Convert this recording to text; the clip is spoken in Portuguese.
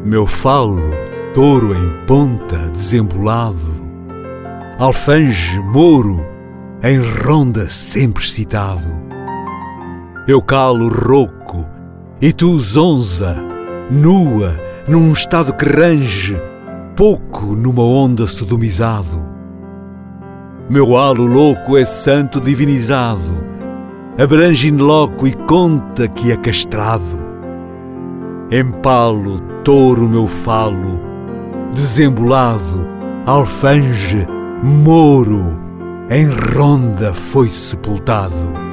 Meu falo, touro em ponta, desembolado, alfange, mouro, em ronda sempre excitado. Eu calo rouco, e tu zonza, nua, num estado que range, pouco numa onda sodomizado. Meu halo louco é santo divinizado, abrange in loco e conta que é castrado. Empalo, touro, meu falo, desembolado, alfange, mouro, em ronda foi sepultado.